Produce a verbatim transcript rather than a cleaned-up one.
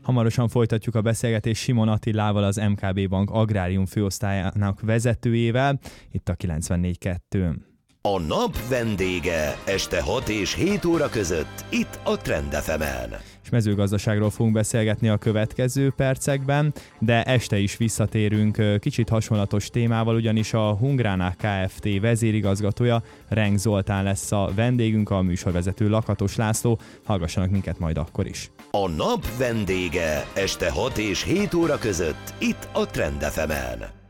Hamarosan folytatjuk a beszélgetést Simon Attilával, az em ká bé Bank Agrárium főosztályának vezetőjével, itt a kilencvennégy kettő. A nap vendége este hat és hét óra között, itt a Trend ef emen. És mezőgazdaságról fogunk beszélgetni a következő percekben, de este is visszatérünk kicsit hasonlatos témával, ugyanis a Hungrana Kft. Vezérigazgatója, Renk Zoltán lesz a vendégünk, a műsorvezető Lakatos László. Hallgassanak minket majd akkor is. A nap vendége este hat és hét óra között, itt a Trend ef emen.